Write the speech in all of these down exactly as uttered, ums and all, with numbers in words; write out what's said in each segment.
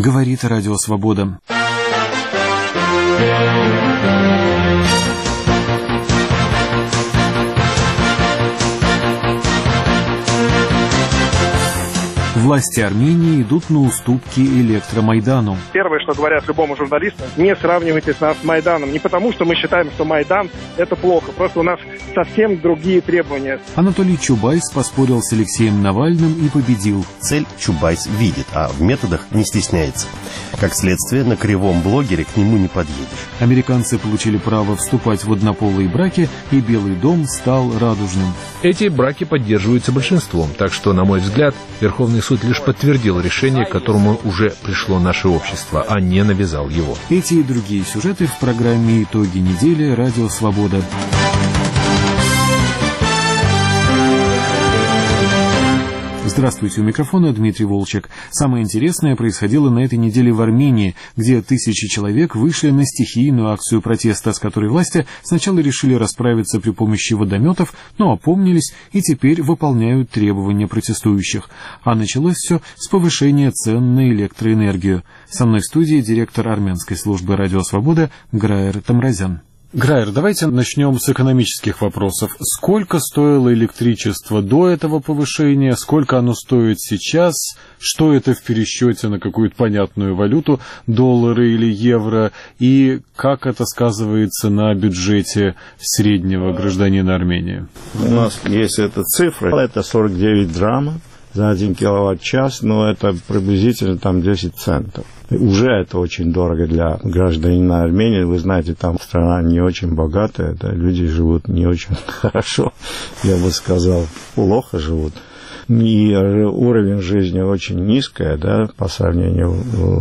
Говорит Радио Свобода. Власти Армении идут на уступки электромайдану. Первое, что говорят любому журналисту: не сравнивайте нас с Майданом. Не потому, что мы считаем, что Майдан – это плохо, просто у нас совсем другие требования. Анатолий Чубайс поспорил с Алексеем Навальным и победил. Цель Чубайс видит, а в методах не стесняется. Как следствие, на кривом блогере к нему не подъедешь. Американцы получили право вступать в однополые браки, и Белый дом стал радужным. Эти браки поддерживаются большинством, так что, на мой взгляд, Верховный суд лишь подтвердил решение, к которому уже пришло наше общество, а не навязал его. Эти и другие сюжеты в программе «Итоги недели» Радио Свобода. Здравствуйте, у микрофона Дмитрий Волчек. Самое интересное происходило на этой неделе в Армении, где тысячи человек вышли на стихийную акцию протеста, с которой власти сначала решили расправиться при помощи водометов, но опомнились и теперь выполняют требования протестующих. А началось все с повышения цен на электроэнергию. Со мной в студии директор армянской службы «Радио Свобода» Граер Тамразян. Граер, давайте начнем с экономических вопросов. Сколько стоило электричество до этого повышения, сколько оно стоит сейчас, что это в пересчете на какую-то понятную валюту, доллары или евро, и как это сказывается на бюджете среднего гражданина Армении? У нас есть эта цифра, это сорок девять драмов за один киловатт-час, но это приблизительно там десять центов. Уже это очень дорого для гражданина Армении. Вы знаете, там страна не очень богатая, да, люди живут не очень хорошо, я бы сказал, плохо живут. И уровень жизни очень низкий, да, по сравнению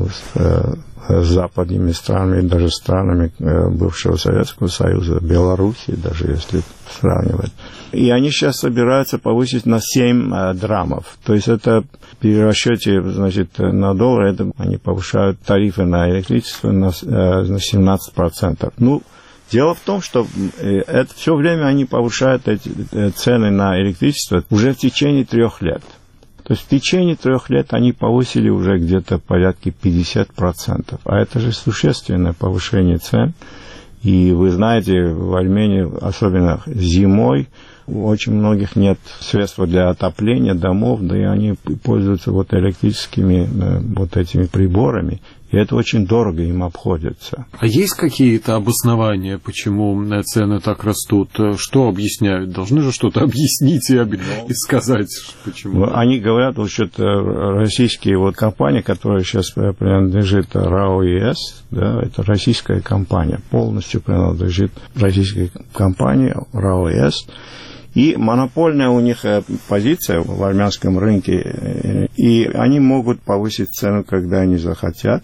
с, с западными странами, даже странами бывшего Советского Союза, Белоруссии, даже если сравнивать. И они сейчас собираются повысить на семь драмов. То есть это в перерасчете, значит, на доллар, это они повышают тарифы на электричество на, на семнадцать процентов. Ну, дело в том, что это все время они повышают эти цены на электричество уже в течение трех лет. То есть в течение трех лет они повысили уже где-то порядка пятьдесят процентов. А это же существенное повышение цен. И вы знаете, в Армении, особенно зимой, у очень многих нет средств для отопления домов, да и они пользуются вот электрическими вот этими приборами. И это очень дорого им обходится. А есть какие-то обоснования, почему цены так растут? Что объясняют? Должны же что-то объяснить и, об... и сказать, почему. Они говорят, вот что-то российские вот компании, которая сейчас принадлежит РАО ЕС, да, это российская компания, полностью принадлежит российской компании РАО ЕС. И монопольная у них позиция в армянском рынке, и они могут повысить цену, когда они захотят.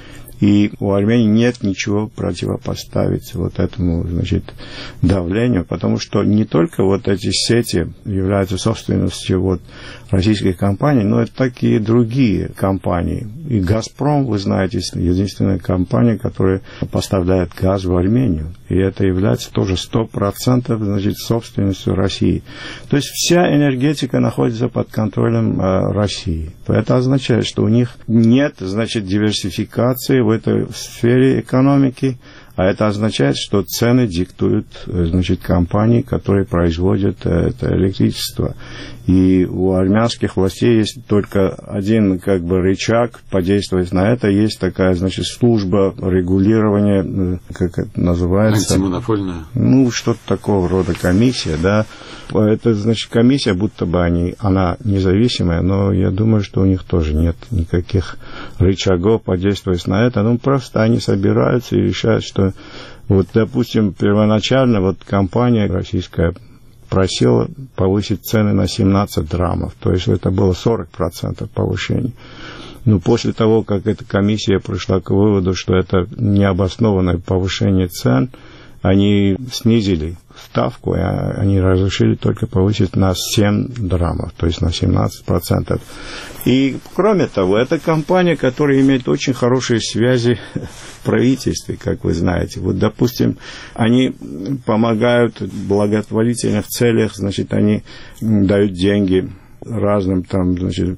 И у Армении нет ничего противопоставить вот этому, значит, давлению, потому что не только вот эти сети являются собственностью вот российской компании, но это так и другие компании. И «Газпром», вы знаете, единственная компания, которая поставляет газ в Армению. И это является тоже сто процентов, значит, собственностью России. То есть вся энергетика находится под контролем э, России. Это означает, что у них нет, значит, диверсификации в этой сфере экономики, а это означает, что цены диктуют, значит, компании, которые производят это электричество. И у армянских властей есть только один, как бы, рычаг подействовать на это. Есть такая, значит, служба регулирования, как это называется? Антимонопольная. Ну, что-то такого рода комиссия, да. Это, значит, комиссия, будто бы они, она независимая, но я думаю, что у них тоже нет никаких рычагов подействовать на это. Ну, просто они собираются и решают, что, вот, допустим, первоначально вот компания российская просила повысить цены на семнадцать драмов, то есть это было сорок процентов повышения. Но после того, как эта комиссия пришла к выводу, что это необоснованное повышение цен, они снизили ставку, и они разрешили только повысить на семь драмов, то есть на семнадцать процентов. И, кроме того, это компания, которая имеет очень хорошие связи в правительстве, как вы знаете. Вот, допустим, они помогают в благотворительных целях, значит, они дают деньги разным там, значит,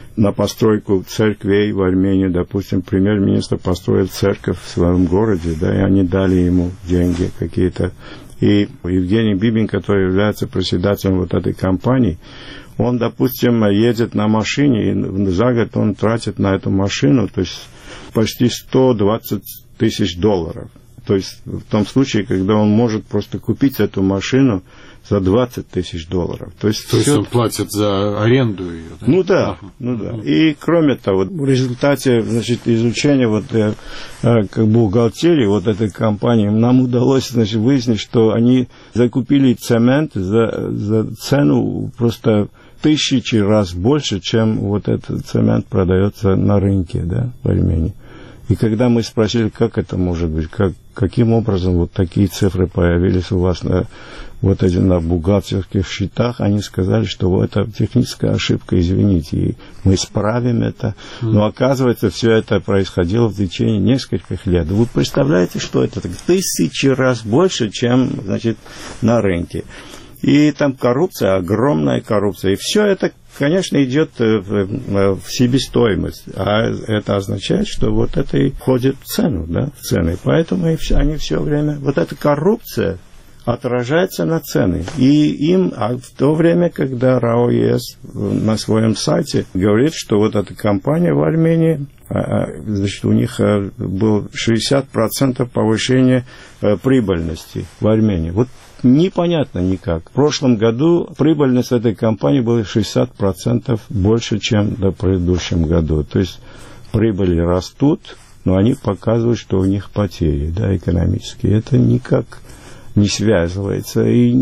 на постройку церквей в Армении. Допустим, премьер-министр построил церковь в своем городе, да, и они дали ему деньги какие-то. И Евгений Бибин, который является председателем вот этой компании, он, допустим, едет на машине, и за год он тратит на эту машину, то есть почти сто двадцать тысяч долларов. То есть в том случае, когда он может просто купить эту машину за двадцать тысяч долларов. То есть, То есть все... он платит за аренду ее? Да? Ну да, ага. ну да. И кроме того, в результате, значит, изучения вот, э, э, как бухгалтерии вот этой компании, нам удалось, значит, выяснить, что они закупили цемент за, за цену просто тысячи раз больше, чем вот этот цемент продается на рынке, да, в Армении. И когда мы спросили, как это может быть, как, каким образом вот такие цифры появились у вас на, вот эти, на бухгалтерских счетах, они сказали, что это техническая ошибка, извините, и мы исправим это. Но оказывается, все это происходило в течение нескольких лет. Вы представляете, что это? Тысячи раз больше, чем, значит, на рынке. И там коррупция, огромная коррупция. И все это, конечно, идет в себестоимость. А это означает, что вот это и входит в цену, да, в цены. Поэтому они все время... Вот эта коррупция отражается на цены. И им, а в то время, когда РАО ЕС на своем сайте говорит, что вот эта компания в Армении, значит, у них было шестьдесят процентов повышения прибыльности в Армении. Вот непонятно никак. В прошлом году прибыльность этой компании была шестьдесят процентов больше, чем в предыдущем году. То есть прибыли растут, но они показывают, что у них потери, да, экономические. Это никак не связывается. И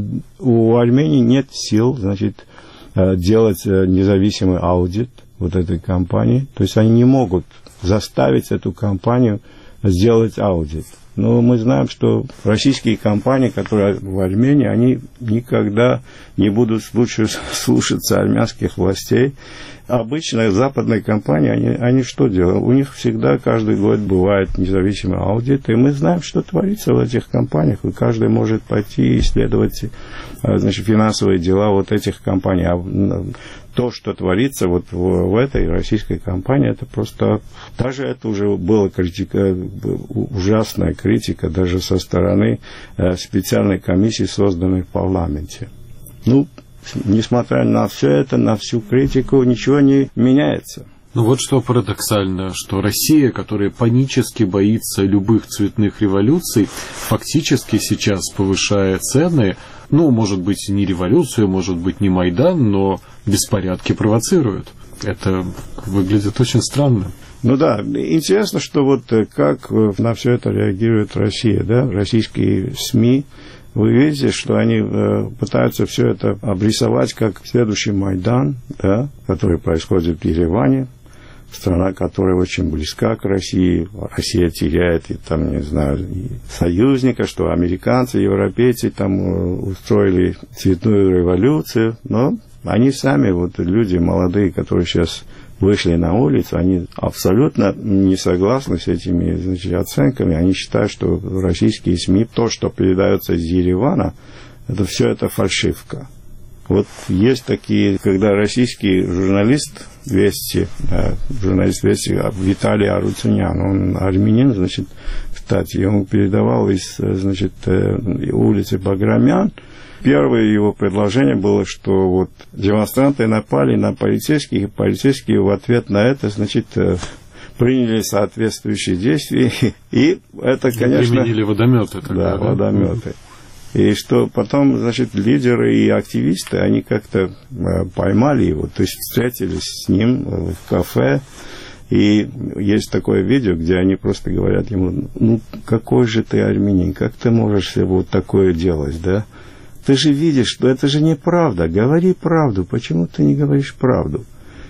у Армении нет сил, значит, делать независимый аудит вот этой компании. То есть они не могут заставить эту компанию сделать аудит. Но мы знаем, что российские компании, которые в Армении, они никогда не будут лучше слушаться армянских властей. Обычно западные компании, они, они что делают? У них всегда каждый год бывает независимый аудит, и мы знаем, что творится в этих компаниях, и каждый может пойти и исследовать, значит, финансовые дела вот этих компаний. А то, что творится вот в, в этой российской компании, это просто... Даже это уже была критика, ужасная критика даже со стороны специальной комиссии, созданной в парламенте. Ну, несмотря на все это, на всю критику, ничего не меняется. Ну вот что парадоксально, что Россия, которая панически боится любых цветных революций, фактически сейчас повышает цены, ну, может быть, не революцию, может быть, не Майдан, но беспорядки провоцирует. Это выглядит очень странно. Ну да, интересно, что вот как на все это реагирует Россия, да, российские СМИ. Вы видите, что они э, пытаются все это обрисовать как следующий Майдан, да, который происходит в Ереване, страна, которая очень близка к России. Россия теряет, и, там, не знаю, союзника, что американцы, европейцы там э, устроили цветную революцию, но они сами, вот люди молодые, которые сейчас вышли на улицу, они абсолютно не согласны с этими, значит, оценками. Они считают, что российские СМИ, то, что передается из Еревана, это все это фальшивка. Вот есть такие, когда российский журналист Вести, да, журналист Вести Виталий Арутюнян, он армянин, значит, кстати, ему передавал из, значит, улицы Баграмян. Первое его предложение было, что вот демонстранты напали на полицейских, и полицейские в ответ на это, значит, приняли соответствующие действия. И это, конечно... Применили водометы тогда. Да, да? водометы. И что потом, значит, лидеры и активисты, они как-то поймали его, то есть встретились с ним в кафе. И есть такое видео, где они просто говорят ему: ну, какой же ты армянин, как ты можешь вот такое делать, да? Ты же видишь, что это же неправда. Говори правду. Почему ты не говоришь правду?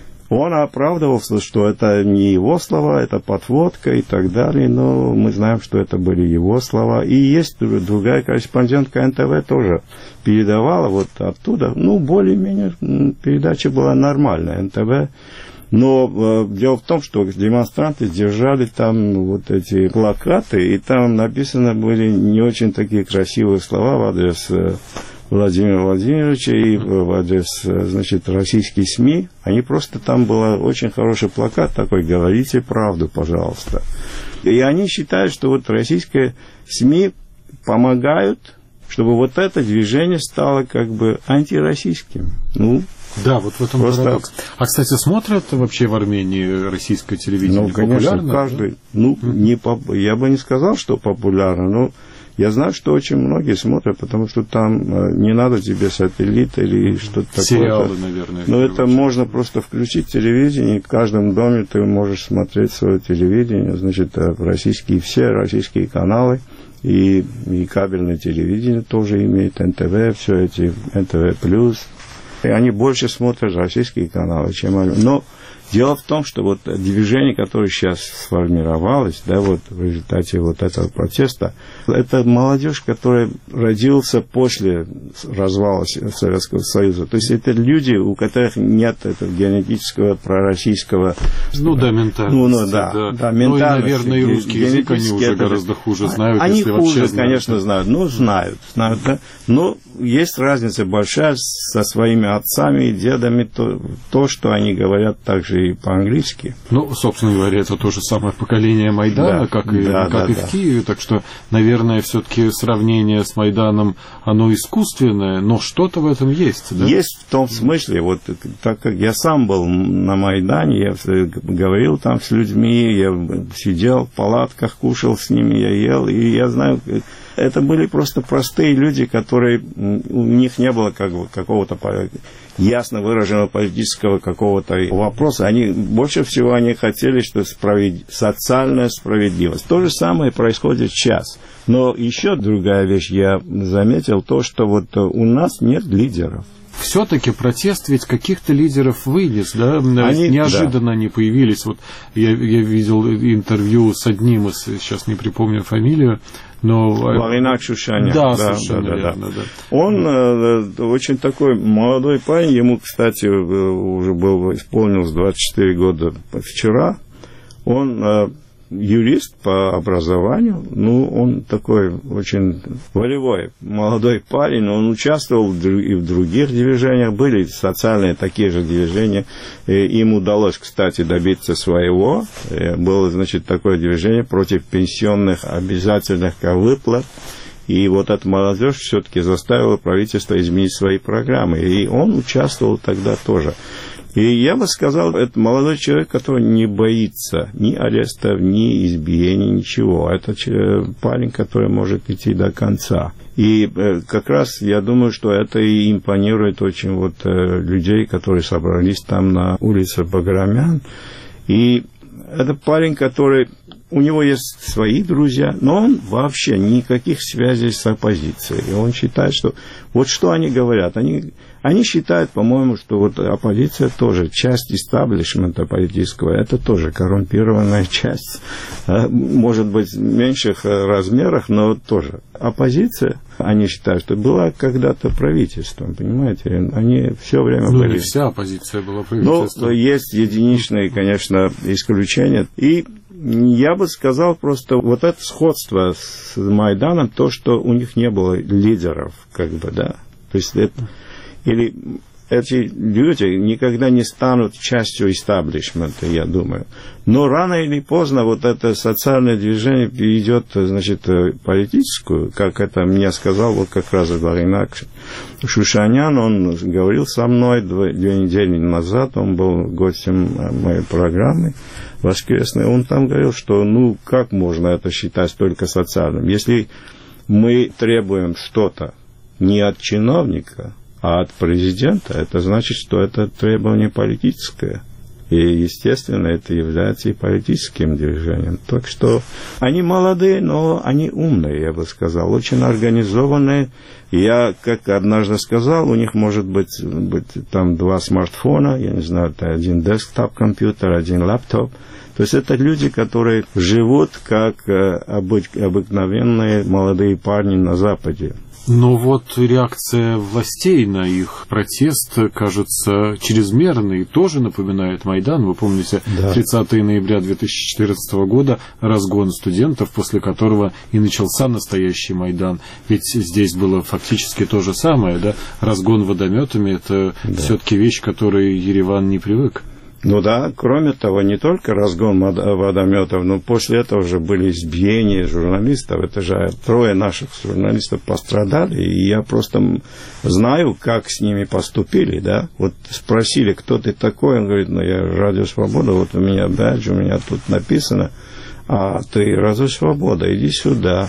Он оправдывался, что это не его слова, это подводка и так далее. Но мы знаем, что это были его слова. И есть другая корреспондентка эн тэ вэ тоже передавала вот оттуда. Ну, более-менее передача была нормальная, эн тэ вэ. Но э, дело в том, что демонстранты держали там вот эти плакаты, и там написаны были не очень такие красивые слова в адрес э, Владимира Владимировича и в адрес, значит, российские СМИ. Они просто, там был очень хороший плакат такой: «Говорите правду, пожалуйста». И они считают, что вот российские СМИ помогают, чтобы вот это движение стало как бы антироссийским. Ну, да, вот в этом просто... парадокс. А, кстати, смотрят вообще в Армении российское телевидение? Ну, конечно, популярно? каждый. Да? Ну, не поп... я бы не сказал, что популярно, но я знаю, что очень многие смотрят, потому что там не надо тебе сателлит или что-то такое. Сериалы, наверное. Но это можно просто включить телевидение, и в каждом доме ты можешь смотреть свое телевидение, значит, российские, все российские каналы, и, и кабельное телевидение тоже имеет, эн тэ вэ, все эти, эн тэ вэ плюс. И они больше смотрят российские каналы, чем... Но дело в том, что вот движение, которое сейчас сформировалось, да, вот в результате вот этого протеста, это молодежь, которая родился после развала Советского Союза. То есть это люди, у которых нет этого генетического пророссийского... Ну да, ментальности. Ну, ну да, да. да ментальности. Ну и, наверное, и русский язык они уже это... гораздо хуже знают. Они если хуже, вообще знают. конечно, знают. Ну, знают, знают, да. Но есть разница большая со своими отцами и дедами, то, то что они говорят также и по-английски. Ну, собственно говоря, это то же самое поколение Майдана, да, как и, да, как да, и да. в Киеве. Так что, наверное, все-таки сравнение с Майданом, оно искусственное, но что-то в этом есть, да? Есть в том смысле, вот так как я сам был на Майдане, я говорил там с людьми, я сидел в палатках, кушал с ними, я ел, и я знаю... Это были просто простые люди, которые, у них не было как бы какого-то ясно выраженного политического какого-то вопроса. Они, больше всего они хотели, что справед... социальная справедливость. То же самое происходит сейчас. Но еще другая вещь, я заметил, то, что вот у нас нет лидеров. Все-таки протест ведь каких-то лидеров вынес, да? Они, неожиданно да. они появились. Вот я, я видел интервью с одним из, сейчас не припомню фамилию, но... Варинак Шушанян. Да, да, совершенно да, верно, да. да. Он э, очень такой молодой парень, ему, кстати, уже было исполнилось двадцать четыре года вчера. Он... Э, юрист по образованию, ну, он такой очень волевой молодой парень, он участвовал и в других движениях, были социальные такие же движения, и им удалось, кстати, добиться своего, было, значит, такое движение против пенсионных обязательных выплат, и вот эта молодежь все-таки заставила правительство изменить свои программы, и он участвовал тогда тоже. И я бы сказал, это молодой человек, который не боится ни арестов, ни избиений, ничего. Это парень, который может идти до конца. И как раз я думаю, что это и импонирует очень вот людей, которые собрались там на улице Баграмян. И это парень, который... У него есть свои друзья, но он вообще никаких связей с оппозицией. И он считает, что... Вот что они говорят? Они, они считают, по-моему, что вот оппозиция тоже часть истаблишмента политического. Это тоже коррумпированная часть. Может быть, в меньших размерах, но тоже. Оппозиция, они считают, что была когда-то правительством, понимаете? Они все время ну, были... Ну, не вся оппозиция была правительством. Но есть единичные, конечно, исключения. И... Я бы сказал просто, вот это сходство с Майданом, то, что у них не было лидеров, как бы, да. То есть, это, или эти люди никогда не станут частью истаблишмента, я думаю. Но рано или поздно вот это социальное движение перейдет, значит, политическую, как это мне сказал вот как раз Варинак Шушанян, он говорил со мной две, две недели назад, он был гостем моей программы воскресной, он там говорил, что ну как можно это считать только социальным, если мы требуем что-то не от чиновника, а от президента, это значит, что это требование политическое. И, естественно, это является и политическим движением. Так что они молодые, но они умные, я бы сказал, очень организованные. Я, как однажды сказал, у них может быть, быть там два смартфона, я не знаю, это один десктоп-компьютер, один лаптоп. То есть это люди, которые живут как обык, обыкновенные молодые парни на Западе. Но вот реакция властей на их протест, кажется, чрезмерной, тоже напоминает Майдан. Вы помните, да. тридцатого ноября две тысячи четырнадцатого года разгон студентов, после которого и начался настоящий Майдан. Ведь здесь было фактически то же самое, да? Разгон водометами – это да. все-таки вещь, к которой Ереван не привык. Ну да, кроме того, не только разгон водометов, но после этого уже были избиения журналистов. Это же трое наших журналистов пострадали, и я просто знаю, как с ними поступили, да. Вот спросили, кто ты такой, он говорит, ну я Радио Свобода, вот у меня бэдж, у меня тут написано, а ты Радио Свобода, иди сюда.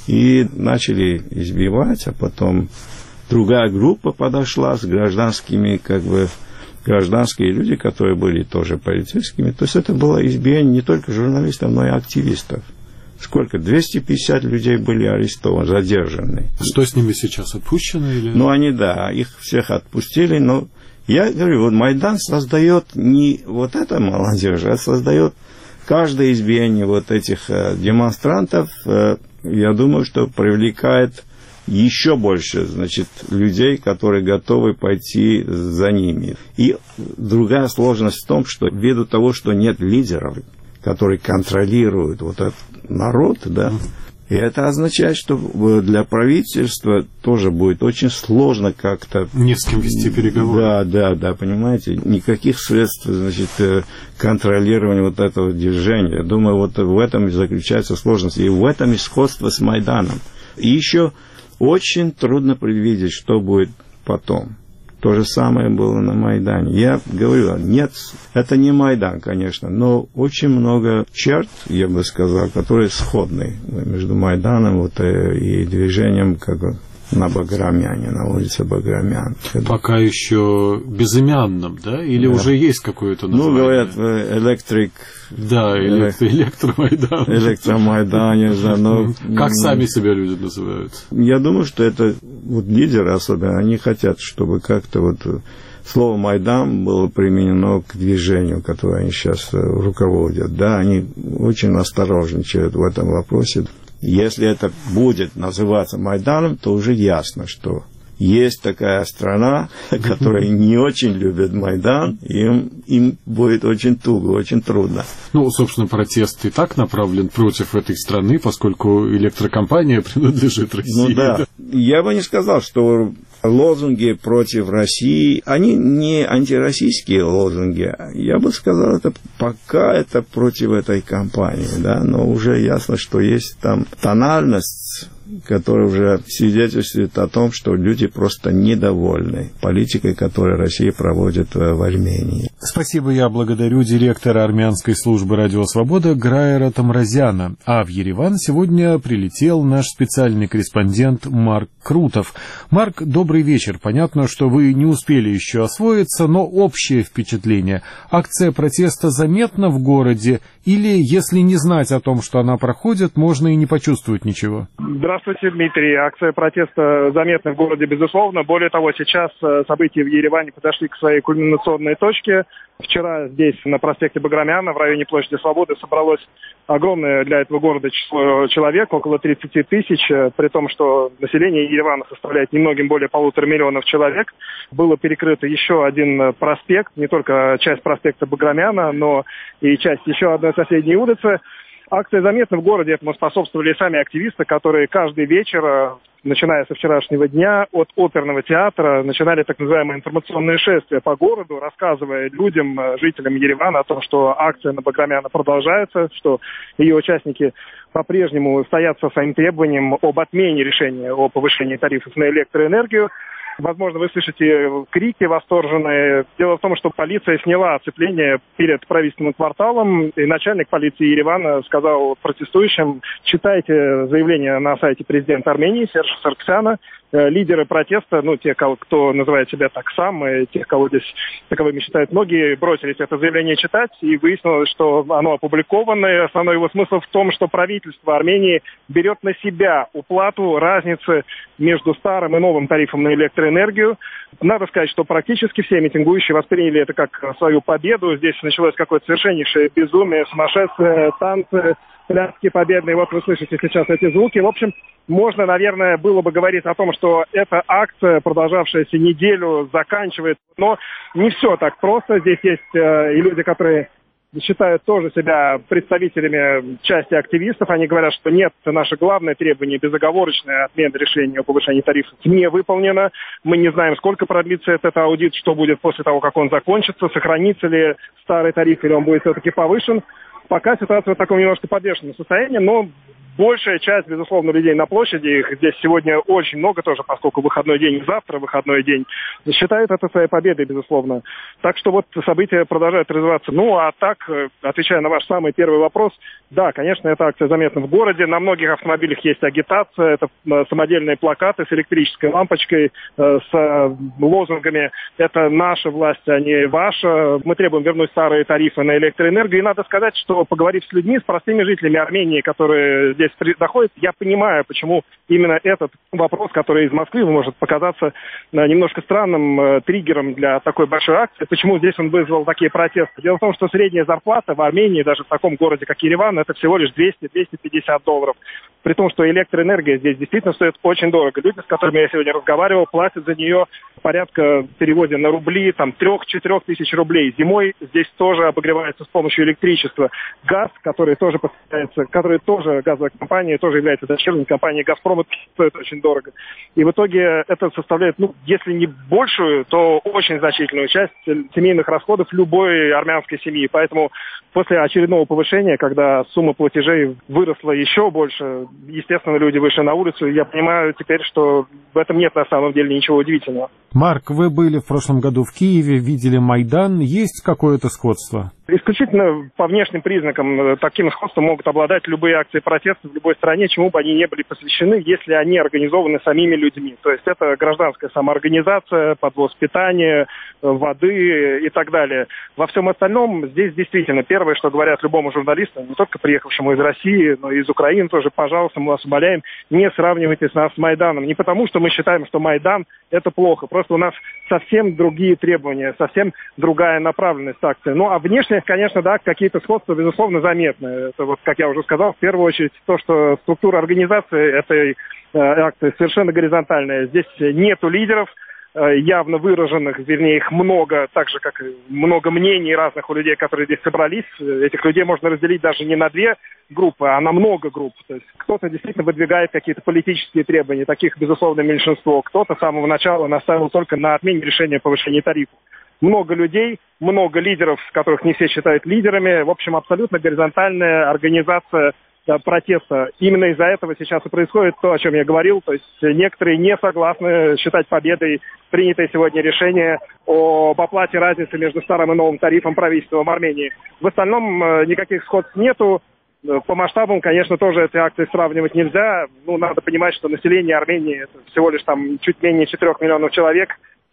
И начали избивать, а потом другая группа подошла с гражданскими, как бы, гражданские люди, которые были тоже полицейскими. То есть это было избиение не только журналистов, но и активистов. Сколько? двести пятьдесят людей были арестованы, задержаны. Что с ними сейчас, отпущены? Или... Ну, они, да, их всех отпустили, но я говорю, вот Майдан создает не вот это молодежь, а создает каждое избиение вот этих э, демонстрантов, э, я думаю, что привлекает еще больше, значит, людей, которые готовы пойти за ними. И другая сложность в том, что ввиду того, что нет лидеров, которые контролируют вот этот народ, да, и это означает, что для правительства тоже будет очень сложно как-то... Не с кем вести переговоры. Да, да, да, понимаете, никаких средств, значит, контролирования вот этого движения. Я думаю, вот в этом и заключается сложность, и в этом и сходство с Майданом. И еще очень трудно предвидеть, что будет потом. То же самое было на Майдане. Я говорю, нет, это не Майдан, конечно, но очень много черт, я бы сказал, которые сходны между Майданом вот, и движением как бы, на Баграмяне, на улице Баграмян. Пока еще безымянным, да? Или да. уже есть какое-то название? Ну, говорят, электрик... Да, электро, электромайдан. Электромайдан, не знаю, но... Как сами себя люди называют? Я думаю, что это вот лидеры особенно, они хотят, чтобы как-то вот слово «Майдан» было применено к движению, которое они сейчас руководят. Да, они очень осторожничают в этом вопросе. Если это будет называться Майданом, то уже ясно, что есть такая страна, которая не очень любит Майдан, и им, им будет очень туго, очень трудно. Ну, собственно, протест и так направлен против этой страны, поскольку электрокомпания принадлежит России. Ну да. Я бы не сказал, что лозунги против России, они не антироссийские лозунги. Я бы сказал, это пока это против этой компании, да, но уже ясно, что есть там тональность, которая уже свидетельствует о том, что люди просто недовольны политикой, которую Россия проводит в Армении. Спасибо, я благодарю директора армянской службы «Радио Свобода» Граера Тамразяна. А в Ереван сегодня прилетел наш специальный корреспондент Марк Крутов. Марк, добрый вечер. Понятно, что вы не успели еще освоиться, но общее впечатление. Акция протеста заметна в городе? Или, если не знать о том, что она проходит, можно и не почувствовать ничего? Здравствуйте, Дмитрий. Акция протеста заметна в городе, безусловно. Более того, сейчас события в Ереване подошли к своей кульминационной точке. Вчера здесь, на проспекте Баграмяна, в районе Площади Свободы, собралось огромное для этого города число человек, около тридцати тысяч, при том, что население Еревана составляет немногим более полутора миллионов человек. Было перекрыто еще один проспект, не только часть проспекта Баграмяна, но и часть еще одной соседней улицы. Акция заметна в городе, этому способствовали сами активисты, которые каждый вечер, начиная со вчерашнего дня, от оперного театра начинали так называемые информационные шествия по городу, рассказывая людям, жителям Еревана о том, что акция на Баграмяна продолжается, что ее участники по-прежнему стоят со своим требованием об отмене решения о повышении тарифов на электроэнергию. Возможно, вы слышите крики восторженные. Дело в том, что полиция сняла оцепление перед правительственным кварталом, и начальник полиции Еревана сказал протестующим: читайте заявление на сайте президента Армении Сержа Сарксяна. Лидеры протеста, ну, те, кто называет себя так сам, и тех, кого здесь таковыми считают многие, бросились это заявление читать, и выяснилось, что оно опубликовано, и основной его смысл в том, что правительство Армении берет на себя уплату разницы между старым и новым тарифом на электроэнергию. Надо сказать, что практически все митингующие восприняли это как свою победу. Здесь началось какое-то совершеннейшее безумие, сумасшествие, танцы, пляски победные. Вот вы слышите сейчас эти звуки. В общем, можно, наверное, было бы говорить о том, что эта акция, продолжавшаяся неделю, заканчивается. Но не все так просто. Здесь есть э, и люди, которые считают тоже себя представителями части активистов. Они говорят, что нет, наше главное требование, безоговорочная отмена решения о повышении тарифов, не выполнено. Мы не знаем, сколько продлится этот аудит, что будет после того, как он закончится, сохранится ли старый тариф или он будет все-таки повышен. Пока ситуация в таком немножко подвешенном состоянии, но большая часть, безусловно, людей на площади, их здесь сегодня очень много тоже, поскольку выходной день и завтра выходной день, считают это своей победой, безусловно. Так что вот события продолжают развиваться. Ну, а так, отвечая на ваш самый первый вопрос, да, конечно, эта акция заметна в городе. На многих автомобилях есть агитация, это самодельные плакаты с электрической лампочкой, с лозунгами «Это наша власть, а не ваша». Мы требуем вернуть старые тарифы на электроэнергию. И надо сказать, что, поговорив с людьми, с простыми жителями Армении, которые здесь находят, я понимаю, почему именно этот вопрос, который из Москвы может показаться немножко странным триггером для такой большой акции, почему здесь он вызвал такие протесты. Дело в том, что средняя зарплата в Армении, даже в таком городе, как Ереван, это всего лишь двести - двести пятьдесят долларов. При том, что электроэнергия здесь действительно стоит очень дорого. Люди, с которыми я сегодня разговаривал, платят за нее порядка, в переводе на рубли, там, трех-четырех тысяч рублей. Зимой здесь тоже обогревается с помощью электричества. Газ, который тоже поставляется, который тоже газовая компания, тоже является дочерней компанией «Газпрома», стоит очень дорого. И в итоге это составляет, ну, если не большую, то очень значительную часть семейных расходов любой армянской семьи. Поэтому после очередного повышения, когда сумма платежей выросла еще больше, естественно, люди вышли на улицу, и я понимаю теперь, что в этом нет на самом деле ничего удивительного. Марк, вы были в прошлом году в Киеве, видели Майдан. Есть какое-то сходство? Исключительно по внешним признакам таким сходством могут обладать любые акции протеста в любой стране, чему бы они ни были посвящены, если они организованы самими людьми. То есть это гражданская самоорганизация, подвоз питания, воды и так далее. Во всем остальном здесь действительно первое, что говорят любому журналисту, не только приехавшему из России, но и из Украины тоже, пожалуйста, мы вас умоляем, не сравнивайте нас с Майданом. Не потому, что мы считаем, что Майдан – это плохо, просто у нас совсем другие требования, совсем другая направленность акции. Ну, а внешне, конечно, да, какие-то сходства, безусловно, заметны. Это вот, как я уже сказал, в первую очередь то, что структура организации этой э, акции совершенно горизонтальная. Здесь нету лидеров, э, явно выраженных, вернее, их много, так же, как и много мнений разных у людей, которые здесь собрались. Этих людей можно разделить даже не на две группы, а на много групп. То есть кто-то действительно выдвигает какие-то политические требования, таких, безусловно, меньшинство. Кто-то с самого начала настаивал только на отмене решения о повышении тарифов. Много людей, много лидеров, которых не все считают лидерами. В общем, абсолютно горизонтальная организация да, протеста. Именно из-за этого сейчас и происходит то, о чем я говорил. То есть некоторые не согласны считать победой принятое сегодня решение об оплате разницы между старым и новым тарифом правительством Армении. В остальном никаких сходств нету. По масштабам, конечно, тоже эти акции сравнивать нельзя. Ну, надо понимать, что население Армении это всего лишь там чуть менее четырех миллионов человек.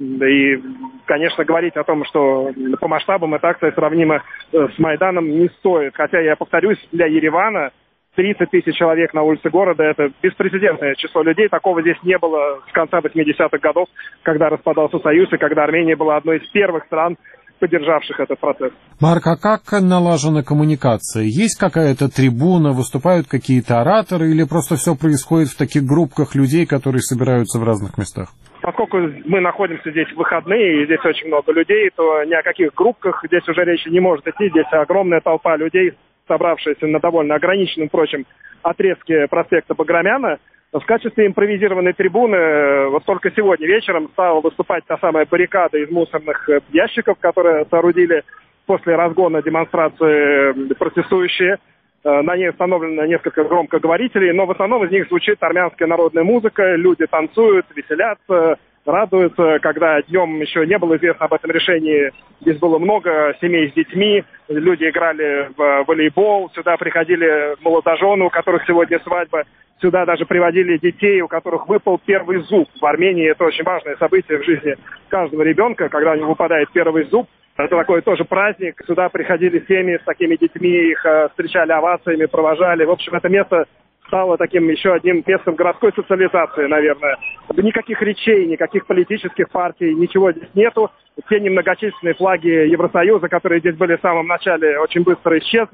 И, конечно, говорить о том, что по масштабам эта акция сравнима с Майданом, не стоит. Хотя, я повторюсь, для Еревана тридцать тысяч человек на улице города – это беспрецедентное число людей. Такого здесь не было с конца восьмидесятых годов, когда распадался Союз и когда Армения была одной из первых стран, поддержавших этот процесс. Марк, а как налажена коммуникация? Есть какая-то трибуна, выступают какие-то ораторы или просто все происходит в таких группках людей, которые собираются в разных местах? Поскольку мы находимся здесь в выходные, и здесь очень много людей, то ни о каких группках здесь уже речи не может идти. Здесь огромная толпа людей, собравшаяся на довольно ограниченном, впрочем, отрезке проспекта Баграмяна. В качестве импровизированной трибуны вот только сегодня вечером стала выступать та самая баррикада из мусорных ящиков, которые соорудили после разгона демонстрации протестующие. На ней установлено несколько громкоговорителей, но в основном из них звучит армянская народная музыка, люди танцуют, веселятся, радуются. Когда днем еще не было известно об этом решении, здесь было много семей с детьми, люди играли в волейбол, сюда приходили молодожены, у которых сегодня свадьба, сюда даже приводили детей, у которых выпал первый зуб. В Армении это очень важное событие в жизни каждого ребенка, когда у него выпадает первый зуб. Это такой тоже праздник. Сюда приходили семьи с такими детьми, их э, встречали овациями, провожали. В общем, это место стало таким еще одним местом городской социализации, наверное. Никаких речей, никаких политических партий, ничего здесь нету. Те немногочисленные флаги Евросоюза, которые здесь были в самом начале, очень быстро исчезли.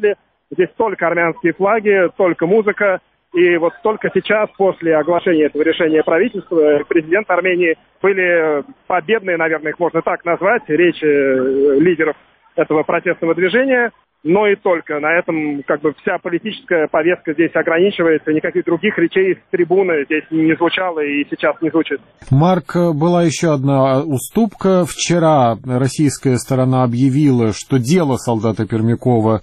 Здесь только армянские флаги, только музыка. И вот только сейчас, после оглашения этого решения правительства, президент Армении, были победные, наверное, их можно так назвать, речи лидеров этого протестного движения. Но и только. На этом как бы вся политическая повестка здесь ограничивается. Никаких других речей с трибуны здесь не звучало и сейчас не звучит. Марк, была еще одна уступка. Вчера российская сторона объявила, что дело солдата Пермякова,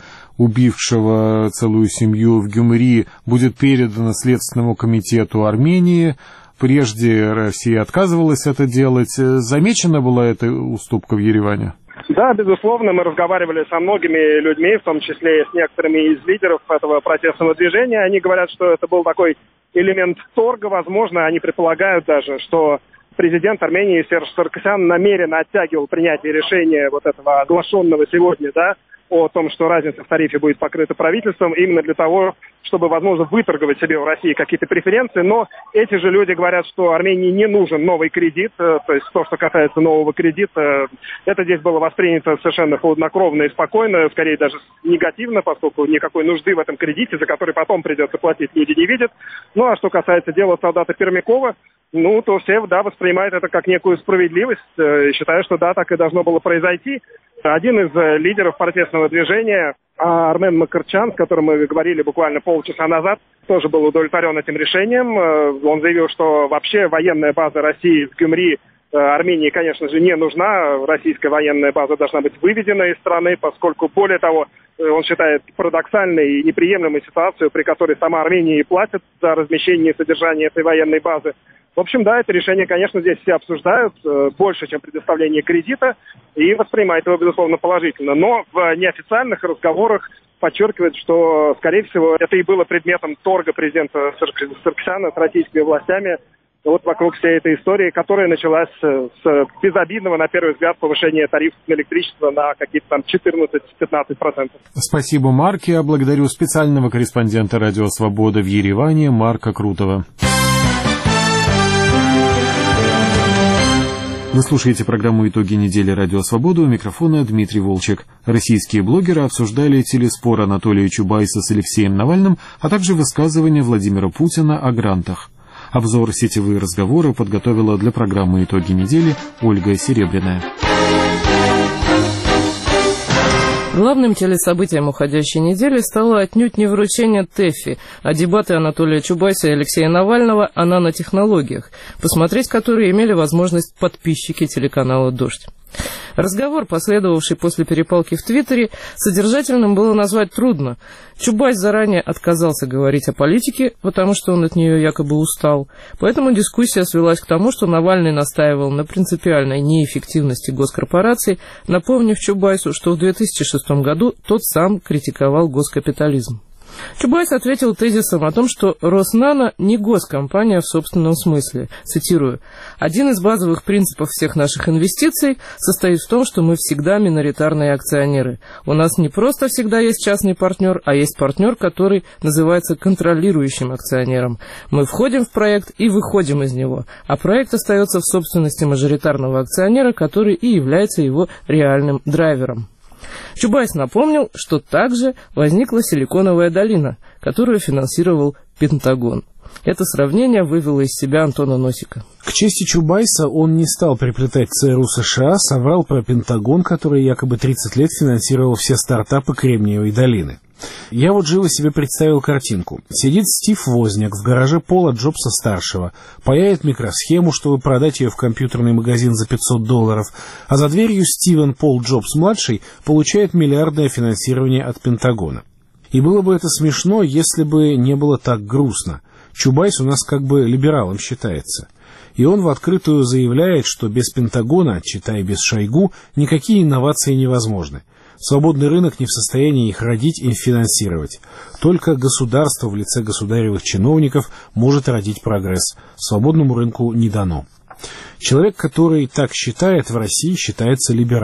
убившего целую семью в Гюмри, будет передано Следственному комитету Армении. Прежде Россия отказывалась это делать. Замечена была эта уступка в Ереване? Да, безусловно, мы разговаривали со многими людьми, в том числе и с некоторыми из лидеров этого протестного движения. Они говорят, что это был такой элемент торга, возможно, они предполагают даже, что президент Армении Серж Саркисян намеренно оттягивал принятие решения вот этого оглашенного сегодня, да, о том, что разница в тарифе будет покрыта правительством, именно для того, чтобы, возможно, выторговать себе в России какие-то преференции. Но эти же люди говорят, что Армении не нужен новый кредит, то есть то, что касается нового кредита, это здесь было воспринято совершенно хладнокровно и спокойно, скорее даже негативно, поскольку никакой нужды в этом кредите, за который потом придется платить, люди не видят. Ну, а что касается дела солдата Пермякова, ну, то все, да, воспринимают это как некую справедливость, и считают, что да, так и должно было произойти. Один из лидеров протестного движения, Армен Макарчан, с которым мы говорили буквально полчаса назад, тоже был удовлетворен этим решением. Он заявил, что вообще военная база России в Гюмри Армении, конечно же, не нужна. Российская военная база должна быть выведена из страны, поскольку, более того, он считает парадоксальной и неприемлемой ситуацию, при которой сама Армения и платит за размещение и содержание этой военной базы. В общем, да, это решение, конечно, здесь все обсуждают больше, чем предоставление кредита, и воспринимают его, безусловно, положительно. Но в неофициальных разговорах подчеркивает, что, скорее всего, это и было предметом торга президента Саркисяна с российскими властями вот вокруг всей этой истории, которая началась с безобидного, на первый взгляд, повышения тарифов на электричество на какие-то там четырнадцать-пятнадцать процентов. Спасибо, Марк. Я благодарю специального корреспондента «Радио Свобода» в Ереване Марка Крутова. Вы слушаете программу «Итоги недели. Радио Свобода». У микрофона Дмитрий Волчек. Российские блогеры обсуждали телеспор Анатолия Чубайса с Алексеем Навальным, а также высказывания Владимира Путина о грантах. Обзор «Сетевые разговоры» подготовила для программы «Итоги недели» Ольга Серебряная. Главным телесобытием уходящей недели стало отнюдь не вручение ТЭФИ, а дебаты Анатолия Чубайса и Алексея Навального о нанотехнологиях, посмотреть которые имели возможность подписчики телеканала «Дождь». Разговор, последовавший после перепалки в Твиттере, содержательным было назвать трудно. Чубайс заранее отказался говорить о политике, потому что он от нее якобы устал. Поэтому дискуссия свелась к тому, что Навальный настаивал на принципиальной неэффективности госкорпораций, напомнив Чубайсу, что в две тысячи шестом году тот сам критиковал госкапитализм. Чубайс ответил тезисом о том, что Роснано не госкомпания в собственном смысле. Цитирую: «Один из базовых принципов всех наших инвестиций состоит в том, что мы всегда миноритарные акционеры. У нас не просто всегда есть частный партнер, а есть партнер, который называется контролирующим акционером. Мы входим в проект и выходим из него, а проект остается в собственности мажоритарного акционера, который и является его реальным драйвером». Чубайс напомнил, что также возникла Силиконовая долина, которую финансировал Пентагон. Это сравнение вывело из себя Антона Носика. К чести Чубайса он не стал приплетать ЦРУ США, соврал про Пентагон, который якобы тридцать лет финансировал все стартапы Кремниевой долины. Я вот живо себе представил картинку. Сидит Стив Возняк в гараже Пола Джобса-старшего, паяет микросхему, чтобы продать ее в компьютерный магазин за пятьсот долларов, а за дверью Стивен Пол Джобс-младший получает миллиардное финансирование от Пентагона. И было бы это смешно, если бы не было так грустно. Чубайс у нас как бы либералом считается. И он в открытую заявляет, что без Пентагона, читай без Шойгу, никакие инновации невозможны. Свободный рынок не в состоянии их родить и финансировать. Только государство в лице государевых чиновников может родить прогресс. Свободному рынку не дано. Человек, который так считает, в России считается либералом.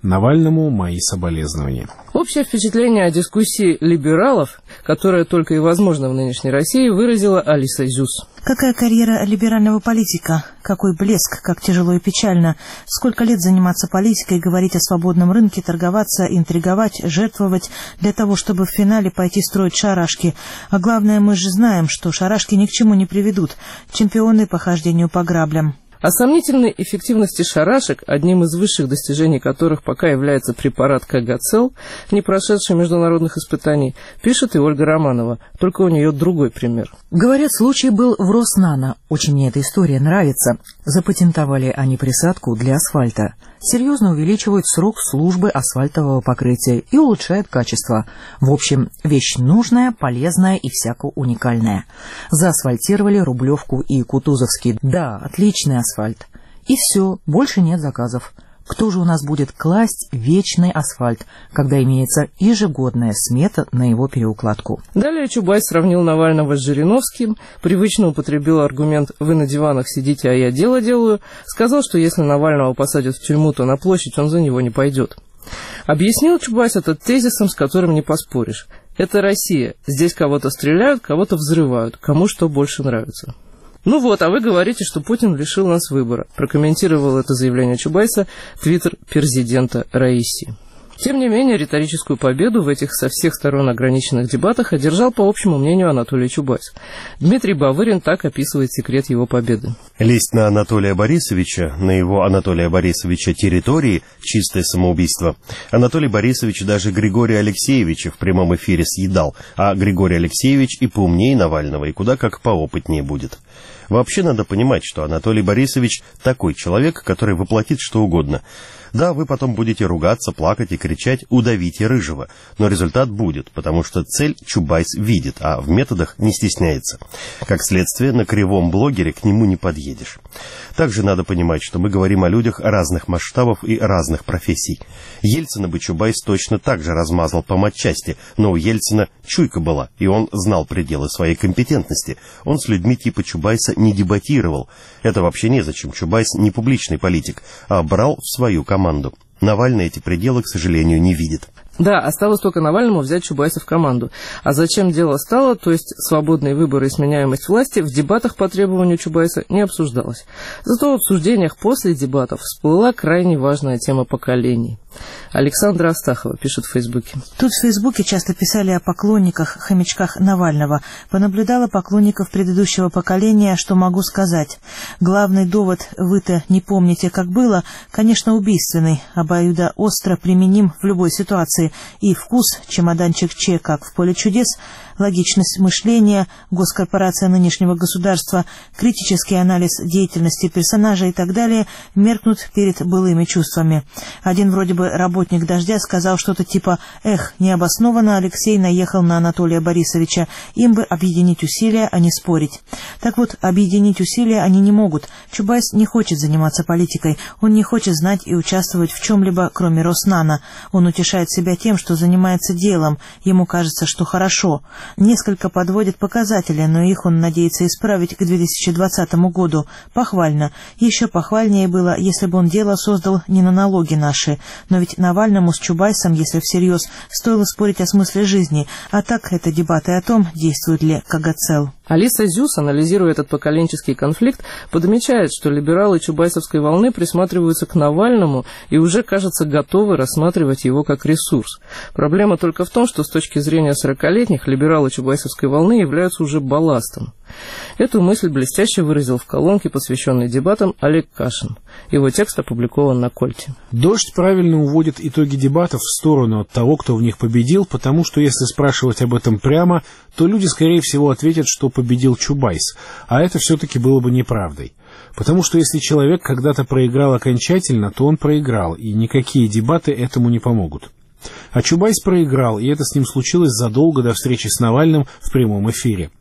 Навальному мои соболезнования. Общее впечатление о дискуссии либералов, которая только и возможна в нынешней России, выразила Алиса Зюс. Какая карьера либерального политика? Какой блеск, как тяжело и печально. Сколько лет заниматься политикой, говорить о свободном рынке, торговаться, интриговать, жертвовать для того, чтобы в финале пойти строить шарашки. А главное, мы же знаем, что шарашки ни к чему не приведут. Чемпионы по хождению по граблям. О сомнительной эффективности шарашек, одним из высших достижений которых пока является препарат Кагацел, не прошедший международных испытаний, пишет и Ольга Романова, только у нее другой пример. Говорят, случай был в Роснано. Очень мне эта история нравится. Запатентовали они присадку для асфальта. Серьезно увеличивают срок службы асфальтового покрытия и улучшают качество. В общем, вещь нужная, полезная и всяко уникальная. Заасфальтировали Рублевку и Кутузовский. Да, отличный асфальт. И все, больше нет заказов. Кто же у нас будет класть вечный асфальт, когда имеется ежегодная смета на его переукладку? Далее Чубайс сравнил Навального с Жириновским, привычно употребил аргумент «вы на диванах сидите, а я дело делаю», сказал, что если Навального посадят в тюрьму, то на площадь он за него не пойдет. Объяснил Чубайс этот тезисом, с которым не поспоришь. Это Россия. Здесь кого-то стреляют, кого-то взрывают, кому что больше нравится. «Ну вот, а вы говорите, что Путин лишил нас выбора», прокомментировал это заявление Чубайса твиттер президента Раиси. Тем не менее, риторическую победу в этих со всех сторон ограниченных дебатах одержал, по общему мнению, Анатолий Чубайс. Дмитрий Бавырин так описывает секрет его победы. Лезть на Анатолия Борисовича, на его Анатолия Борисовича территории – чистое самоубийство. Анатолий Борисович даже Григория Алексеевича в прямом эфире съедал, а Григорий Алексеевич и поумнее Навального, и куда как поопытнее будет. Вообще надо понимать, что Анатолий Борисович такой человек, который воплотит что угодно. Да, вы потом будете ругаться, плакать и кричать «удавите рыжего», но результат будет, потому что цель Чубайс видит, а в методах не стесняется. Как следствие, на кривом блогере к нему не подъедешь. Также надо понимать, что мы говорим о людях разных масштабов и разных профессий. Ельцина бы Чубайс точно так же размазал по матчасти, но у Ельцина чуйка была, и он знал пределы своей компетентности. Он с людьми типа Чубайса не дебатировал. Это вообще незачем, Чубайс не публичный политик, а брал в свою команду. Навальный эти пределы, к сожалению, не видит. Да, осталось только Навальному взять Чубайса в команду. А зачем дело стало, то есть свободные выборы и сменяемость власти, в дебатах по требованию Чубайса не обсуждалось. Зато в обсуждениях после дебатов всплыла крайне важная тема поколений. Александра Астахова пишет в Фейсбуке. Тут в Фейсбуке часто писали о поклонниках, хомячках Навального. Понаблюдала поклонников предыдущего поколения, что могу сказать. Главный довод «вы-то не помните, как было», конечно, убийственный, обоюдоостро применим в любой ситуации. И вкус, чемоданчик Че, как в «Поле чудес», логичность мышления, госкорпорация нынешнего государства, критический анализ деятельности персонажа и так далее меркнут перед былыми чувствами. Один вроде бы работник «Дождя» сказал что-то типа «Эх, необоснованно Алексей наехал на Анатолия Борисовича, им бы объединить усилия, а не спорить». Так вот, объединить усилия они не могут. Чубайс не хочет заниматься политикой, он не хочет знать и участвовать в чем-либо, кроме Роснано. Он утешает себя тем, что занимается делом, ему кажется, что хорошо. Несколько подводит показатели, но их он надеется исправить к две тысячи двадцатому году. Похвально. Еще похвальнее было, если бы он дело создал не на налоги наши. Но ведь Навальному с Чубайсом, если всерьез, стоило спорить о смысле жизни. А так это дебаты о том, действует ли Кагацел. Алиса Зюс, анализируя этот поколенческий конфликт, подмечает, что либералы чубайсовской волны присматриваются к Навальному и уже, кажется, готовы рассматривать его как ресурс. Проблема только в том, что с точки зрения сорокалетних либералы чубайсовской волны являются уже балластом. Эту мысль блестяще выразил в колонке, посвященной дебатам, Олег Кашин. Его текст опубликован на Кольте. «Дождь» правильно уводит итоги дебатов в сторону от того, кто в них победил, потому что если спрашивать об этом прямо, то люди, скорее всего, ответят, что победил Чубайс, а это все-таки было бы неправдой. Потому что если человек когда-то проиграл окончательно, то он проиграл, и никакие дебаты этому не помогут. А Чубайс проиграл, и это с ним случилось задолго до встречи с Навальным в прямом эфире.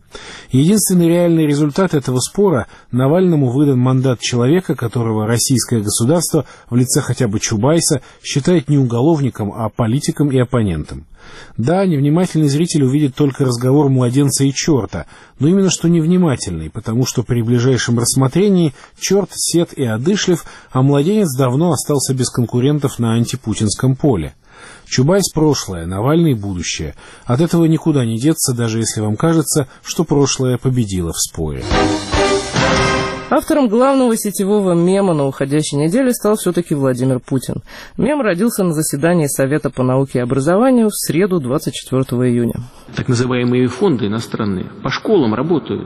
Единственный реальный результат этого спора – Навальному выдан мандат человека, которого российское государство в лице хотя бы Чубайса считает не уголовником, а политиком и оппонентом. Да, невнимательный зритель увидит только разговор младенца и черта, но именно что невнимательный, потому что при ближайшем рассмотрении черт сед и одышлив, а младенец давно остался без конкурентов на антипутинском поле. Чубайс – прошлое, Навальный – будущее. От этого никуда не деться, даже если вам кажется, что прошлое победило в споре. Автором главного сетевого мема на уходящей неделе стал все-таки Владимир Путин. Мем родился на заседании Совета по науке и образованию в среду двадцать четвёртого июня. Так называемые фонды иностранные по школам работают.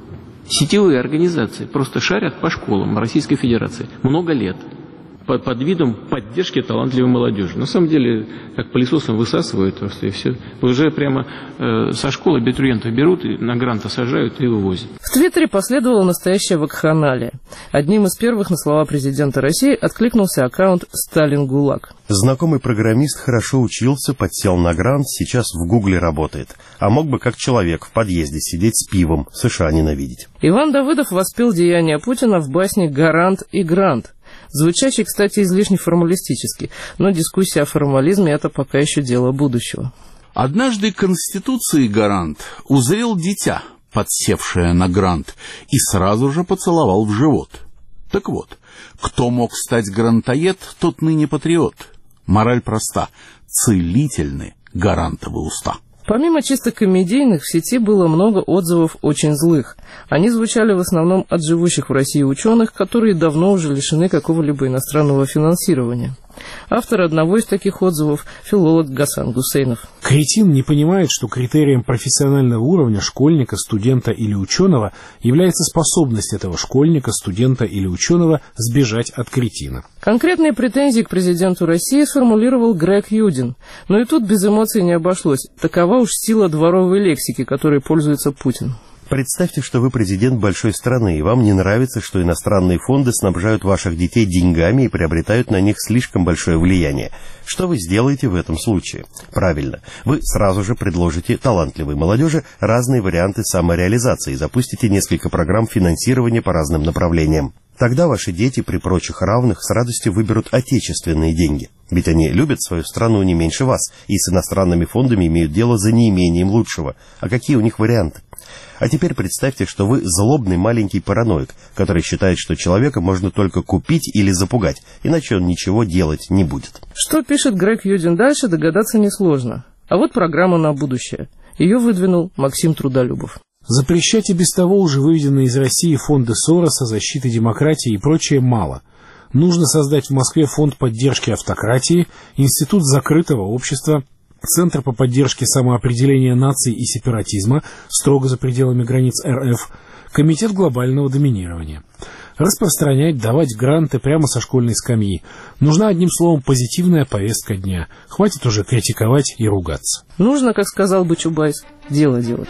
Сетевые организации просто шарят по школам Российской Федерации много лет. Под, под видом поддержки талантливой молодежи. На самом деле, как пылесосом высасывают просто и все. Уже прямо э, со школы абитуриентов берут, и на гранты сажают и вывозят. В Твиттере последовала настоящая вакханалия. Одним из первых на слова президента России откликнулся аккаунт «Сталин ГУЛАГ». Знакомый программист хорошо учился, подсел на грант, сейчас в Гугле работает. А мог бы как человек в подъезде сидеть с пивом, США ненавидеть. Иван Давыдов воспел деяния Путина в басне «Гарант и грант». Звучащий, кстати, излишне формалистически, но дискуссия о формализме – это пока еще дело будущего. Однажды Конституции гарант узрел дитя, подсевшее на грант, и сразу же поцеловал в живот. Так вот, кто мог стать грантоед, тот ныне патриот. Мораль проста – целительны гарантовы уста. Помимо чисто комедийных, в сети было много отзывов очень злых. Они звучали в основном от живущих в России ученых, которые давно уже лишены какого-либо иностранного финансирования. Автор одного из таких отзывов – филолог Гасан Гусейнов. Кретин не понимает, что критерием профессионального уровня школьника, студента или ученого является способность этого школьника, студента или ученого сбежать от кретина. Конкретные претензии к президенту России сформулировал Грег Юдин. Но и тут без эмоций не обошлось. Такова уж сила дворовой лексики, которой пользуется Путин. Представьте, что вы президент большой страны, и вам не нравится, что иностранные фонды снабжают ваших детей деньгами и приобретают на них слишком большое влияние. Что вы сделаете в этом случае? Правильно, вы сразу же предложите талантливой молодежи разные варианты самореализации и запустите несколько программ финансирования по разным направлениям. Тогда ваши дети при прочих равных с радостью выберут отечественные деньги. Ведь они любят свою страну не меньше вас, и с иностранными фондами имеют дело за неимением лучшего. А какие у них варианты? А теперь представьте, что вы злобный маленький параноик, который считает, что человека можно только купить или запугать, иначе он ничего делать не будет. Что пишет Грег Юдин дальше, догадаться несложно. А вот программа на будущее. Ее выдвинул Максим Трудолюбов. Запрещать и без того уже выведенные из России фонды Сороса, защиты демократии и прочее мало. Нужно создать в Москве фонд поддержки автократии, институт закрытого общества, Центр по поддержке самоопределения наций и сепаратизма строго за пределами границ эр эф, Комитет глобального доминирования. Распространять, давать гранты прямо со школьной скамьи. Нужна, одним словом, позитивная повестка дня. Хватит уже критиковать и ругаться. Нужно, как сказал бы Чубайс, дело делать.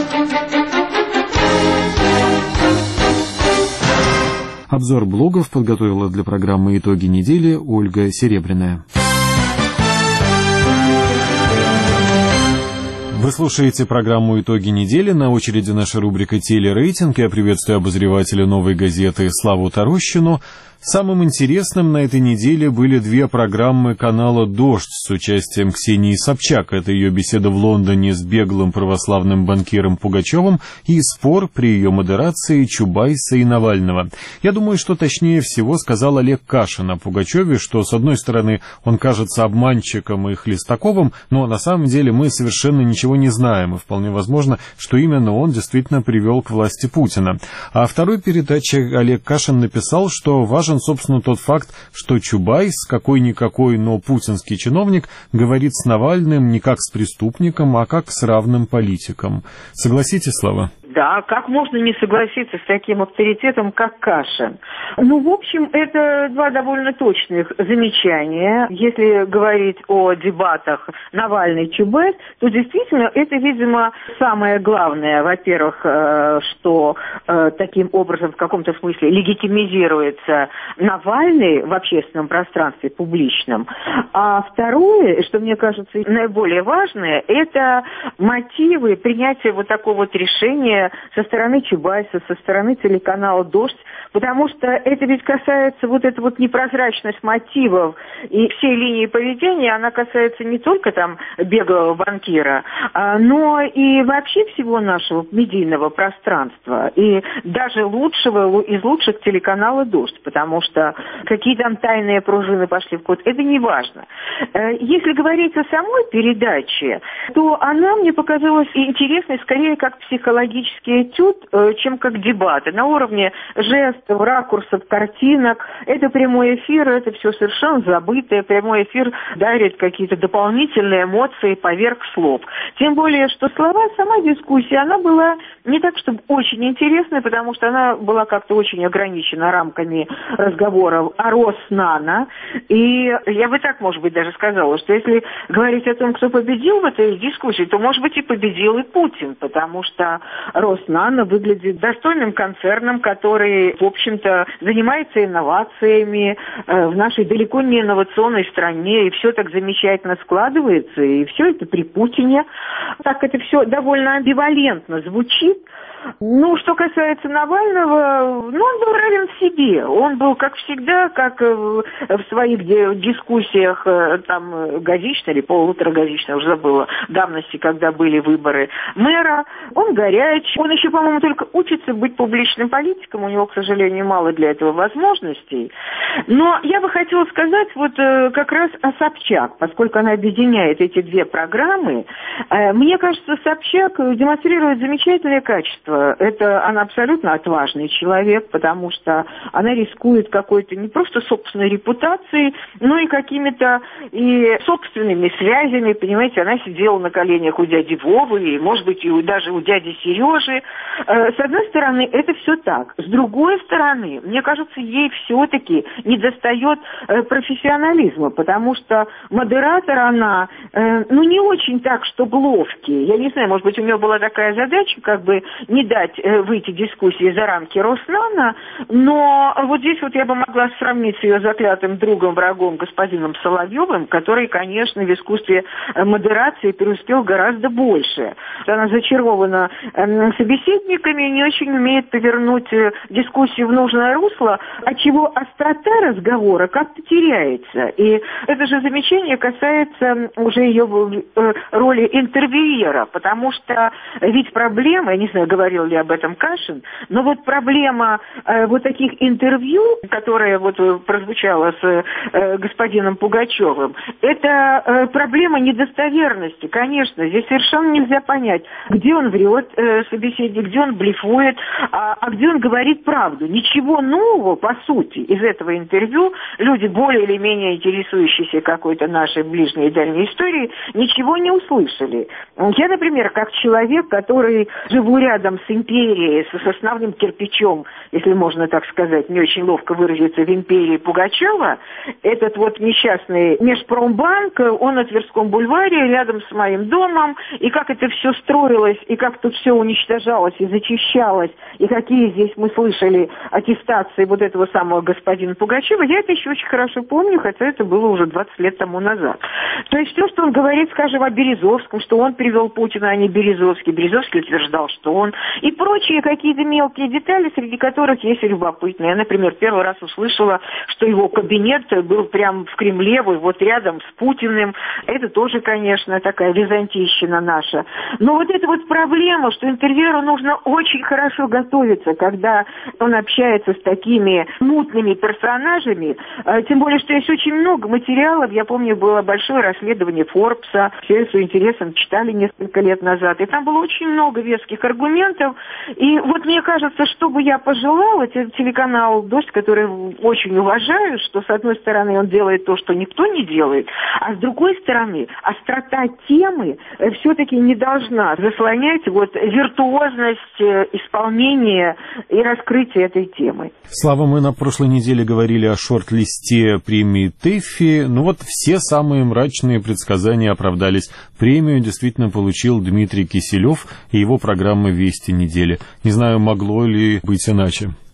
Обзор блогов подготовила для программы «Итоги недели» Ольга Серебряная. Вы слушаете программу «Итоги недели». На очереди наша рубрика «Телерейтинг». Я приветствую обозревателя «Новой газеты» Славу Тарощину. Самым интересным на этой неделе были две программы канала «Дождь» с участием Ксении Собчак. Это ее беседа в Лондоне с беглым православным банкиром Пугачевым и спор при ее модерации Чубайса и Навального. Я думаю, что точнее всего сказал Олег Кашин о Пугачеве, что, с одной стороны, он кажется обманщиком и Хлестаковым, но на самом деле мы совершенно ничего не знаем, и вполне возможно, что именно он действительно привел к власти Путина. А в второй передаче Олег Кашин написал, что важен собственно, тот факт, что Чубайс, какой-никакой, но путинский чиновник, говорит с Навальным не как с преступником, а как с равным политиком. Согласитесь, Слава? Да, как можно не согласиться с таким авторитетом, как Кашин? Ну, в общем, это два довольно точных замечания. Если говорить о дебатах Навальный-Чубайс, то действительно это, видимо, самое главное. Во-первых, что таким образом в каком-то смысле легитимизируется Навальный в общественном пространстве публичном. А второе, что мне кажется наиболее важное, это мотивы принятия вот такого вот решения поведение со стороны Чубайса, со стороны телеканала «Дождь», потому что это ведь касается вот эта вот непрозрачность мотивов и всей линии поведения, она касается не только там беглого банкира, но и вообще всего нашего медийного пространства, и даже лучшего из лучших телеканала «Дождь», потому что какие там тайные пружины пошли в ход, это не важно. Если говорить о самой передаче, то она мне показалась интересной скорее как психологический этюд, чем как дебаты. На уровне жестов, ракурсов, картинок. Это прямой эфир, это все совершенно забытое. Прямой эфир дарит какие-то дополнительные эмоции поверх слов. Тем более, что слова, сама дискуссия, она была не так, чтобы очень интересная, потому что она была как-то очень ограничена рамками разговоров о Роснано. И я бы так, может быть, даже сказала, что если говорить о том, кто победил в этой дискуссии, то, может быть, и победил и Путин, потому что Роснано выглядит достойным концерном, который, в общем-то, занимается инновациями э, в нашей далеко не инновационной стране, и все так замечательно складывается, и все это при Путине. Так это все довольно амбивалентно звучит. Ну, что касается Навального, ну, он был равен себе. Он был, как всегда, как в своих дискуссиях, там, годичной или полуторагодичной, уже забыла, давности, когда были выборы мэра. Он горяч. Он еще, по-моему, только учится быть публичным политиком. У него, к сожалению, мало для этого возможностей. Но я бы хотела сказать вот как раз о Собчак, поскольку она объединяет эти две программы. Мне кажется, Собчак демонстрирует замечательное качество. Это она абсолютно отважный человек, потому что она рискует какой-то не просто собственной репутацией, но и какими-то и собственными связями. Понимаете, она сидела на коленях у дяди Вовы, и, может быть, и у, даже у дяди Сережи. С одной стороны, это все так. С другой стороны, мне кажется, ей все-таки недостает профессионализма, потому что модератор она, ну, не очень так, чтобы ловкий. Я не знаю, может быть, у нее была такая задача, как бы не дать выйти дискуссии за рамки Роснано, но вот здесь вот я бы могла сравнить с ее заклятым другом, врагом, господином Соловьевым, который, конечно, в искусстве модерации преуспел гораздо больше. Она зачарована собеседниками, не очень умеет повернуть дискуссию в нужное русло, отчего острота разговора как-то теряется. И это же замечание касается уже ее роли интервьюера, потому что ведь проблема, я не знаю, говорил ли об этом Кашин, но вот проблема э, вот таких интервью, которая вот прозвучала с э, господином Пугачевым, это э, проблема недостоверности, конечно. Здесь совершенно нельзя понять, где он врет, э, собеседник, где он блефует, а, а где он говорит правду. Ничего нового, по сути, из этого интервью люди, более или менее интересующиеся какой-то нашей ближней и дальней историей, ничего не услышали. Я, например, как человек, который живу рядом с империей, с основным кирпичом, если можно так сказать, не очень ловко выразиться, в империи Пугачева, этот вот несчастный Межпромбанк, он на Тверском бульваре, рядом с моим домом, и как это все строилось, и как тут все уничтожалось и зачищалось, и какие здесь мы слышали аттестации вот этого самого господина Пугачева, я это еще очень хорошо помню, хотя это было уже двадцать лет тому назад. То есть все, что он говорит, скажем, о Березовском, что он привел Путина, а не Березовский, Березовский утверждал, что он, и прочие какие-то мелкие детали, среди которых есть любопытные. Я, например, первый раз услышала, что его кабинет был прямо в Кремле, вот рядом с Путиным. Это тоже, конечно, такая византийщина наша. Но вот эта вот проблема, что интервьюеру нужно очень хорошо готовиться, когда он общается с такими мутными персонажами. Тем более, что есть очень много материалов. Я помню, было большое расследование Форбса. Все с интересом читали несколько лет назад. И там было очень много веских аргументов. И вот мне кажется, что бы я пожелала, телеканал «Дождь», который очень уважаю, что с одной стороны он делает то, что никто не делает, а с другой стороны острота темы все-таки не должна заслонять вот виртуозность исполнения и раскрытия этой темы. Слава, мы на прошлой неделе говорили о шорт-листе премии ТЭФИ. Ну вот все самые мрачные предсказания оправдались. Премию действительно получил Дмитрий Киселев и его программа «Вести недели». Не знаю, могло ли быть иначе.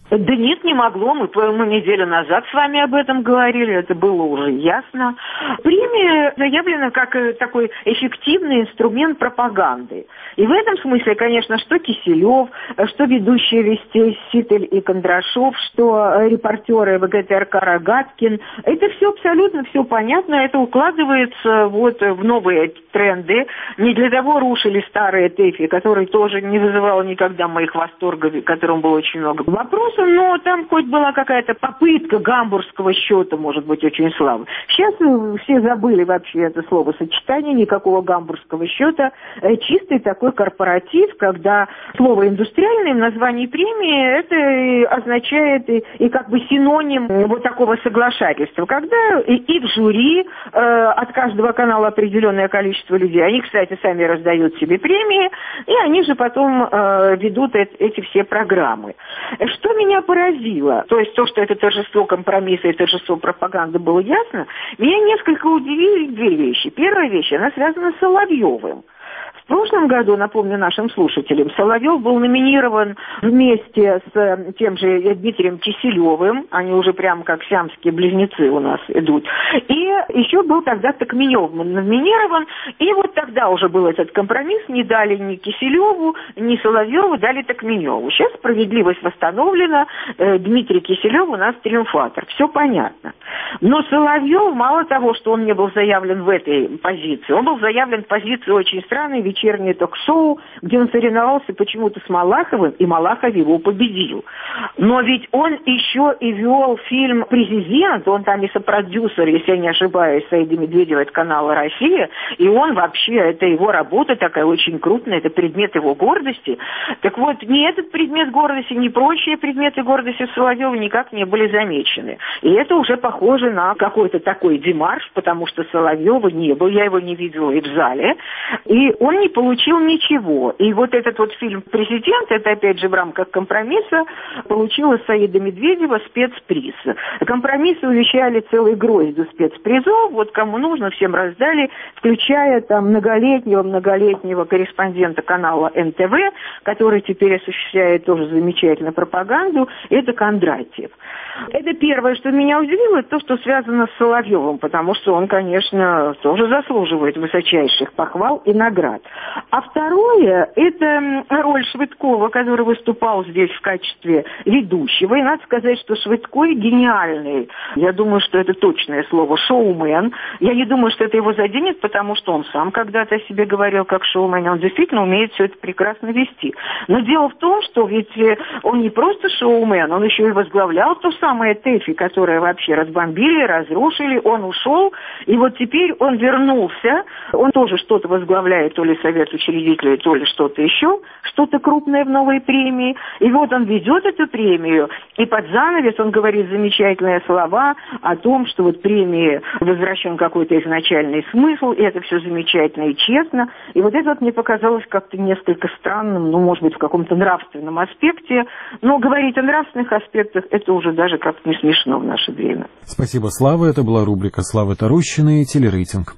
Да нет, не могло. Мы, мы неделю назад с вами об этом говорили, это было уже ясно. Премия заявлена как такой эффективный инструмент пропаганды. И в этом смысле, конечно, что Киселев, что ведущие Вестей Ситель и Кондрашов, что репортеры ВГТРК Рогаткин, это все абсолютно все понятно, это укладывается вот в новые тренды. Не для того рушили старые ТЭФИ, которые тоже не вызывало никогда моих восторгов, которым было очень много вопросов, но там хоть была какая-то попытка гамбургского счета, может быть, очень слабая. Сейчас все забыли вообще это словосочетание, никакого гамбургского счета, чистый такой корпоратив, когда слово «индустриальный» в названии премии это означает и, и как бы синоним вот такого соглашательства, когда и, и в жюри э, от каждого канала определенное количество людей, они, кстати, сами раздают себе премии, и они же потом э, ведут эти, эти все программы. Что меня поразило, то есть то, что это торжество компромисса и торжество пропаганды было ясно, меня несколько удивили две вещи. Первая вещь, она связана с Соловьевым. В прошлом году, напомню нашим слушателям, Соловьев был номинирован вместе с тем же Дмитрием Киселевым, они уже прям как сиамские близнецы у нас идут, и еще был тогда Токменев номинирован, и вот тогда уже был этот компромисс, не дали ни Киселеву, ни Соловьеву, дали Токменеву. Сейчас справедливость восстановлена, Дмитрий Киселев у нас триумфатор, все понятно. Но Соловьев, мало того, что он не был заявлен в этой позиции, он был заявлен в позиции очень странной, вечернее ток-шоу, где он соревновался почему-то с Малаховым, и Малахов его победил. Но ведь он еще и вел фильм «Президент», он там и сопродюсер, если я не ошибаюсь, Саида Медведева от канала «Россия», и он вообще, это его работа такая очень крупная, это предмет его гордости. Так вот, ни этот предмет гордости, ни прочие предметы гордости Соловьева никак не были замечены. И это уже похоже на какой-то такой демарш, потому что Соловьева не было, я его не видела и в зале, и он не получил ничего. И вот этот вот фильм «Президент», это опять же в рамках компромисса, получила Саида Медведева спецприз. Компромиссы увещали целый гроздь спецпризов, вот кому нужно, всем раздали, включая там многолетнего-многолетнего корреспондента канала эн тэ вэ, который теперь осуществляет тоже замечательную пропаганду, это Кондратьев. Это первое, что меня удивило, то, что связано с Соловьевым, потому что он, конечно, тоже заслуживает высочайших похвал и наград. А второе, это роль Швыдкова, который выступал здесь в качестве ведущего. И надо сказать, что Швыдкой гениальный. Я думаю, что это точное слово, шоумен. Я не думаю, что это его заденет, потому что он сам когда-то о себе говорил как шоумен. Он действительно умеет все это прекрасно вести. Но дело в том, что ведь он не просто шоумен, он еще и возглавлял то самое ТЭФИ, которое вообще разбомбили, разрушили. Он ушел, и вот теперь он вернулся. Он тоже что-то возглавляет, то ли совет учредителей, то ли что-то еще, что-то крупное в новой премии. И вот он ведет эту премию, и под занавес он говорит замечательные слова о том, что вот премии возвращен какой-то изначальный смысл, и это все замечательно и честно. И вот это вот мне показалось как-то несколько странным, ну, может быть, в каком-то нравственном аспекте. Но говорить о нравственных аспектах, это уже даже как-то не смешно в наше время. Спасибо, Слава. Это была рубрика Славы Тарущиной и телерейтинг.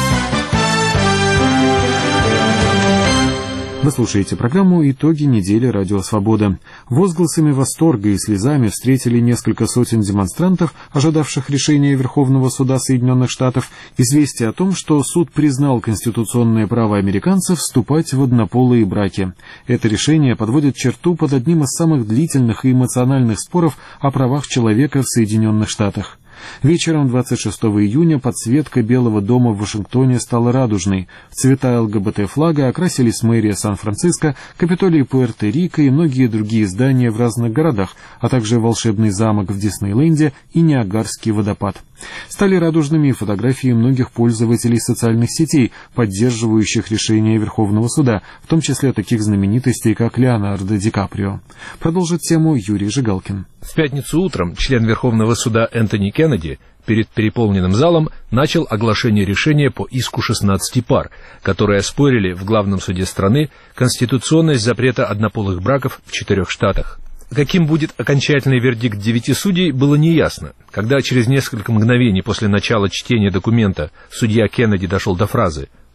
Вы слушаете программу «Итоги недели Радио Свобода». Возгласами восторга и слезами встретили несколько сотен демонстрантов, ожидавших решения Верховного суда Соединенных Штатов, известие о том, что суд признал конституционное право американцев вступать в однополые браки. Это решение подводит черту под одним из самых длительных и эмоциональных споров о правах человека в Соединенных Штатах. Вечером двадцать шестого июня подсветка Белого дома в Вашингтоне стала радужной. В цвета ЛГБТ-флага окрасились мэрия Сан-Франциско, Капитолий Пуэрто-Рико и многие другие здания в разных городах, а также волшебный замок в Диснейленде и Ниагарский водопад. Стали радужными и фотографии многих пользователей социальных сетей, поддерживающих решение Верховного суда, в том числе таких знаменитостей, как Леонардо Ди Каприо. Продолжит тему Юрий Жигалкин. В пятницу утром член Верховного суда Энтони Кеннеди перед переполненным залом начал оглашение решения по иску шестнадцати пар, которые оспорили в главном суде страны конституционность запрета однополых браков в четырех штатах. Каким будет окончательный вердикт девяти судей, было неясно. Когда через несколько мгновений после начала чтения документа судья Кеннеди дошел до фразы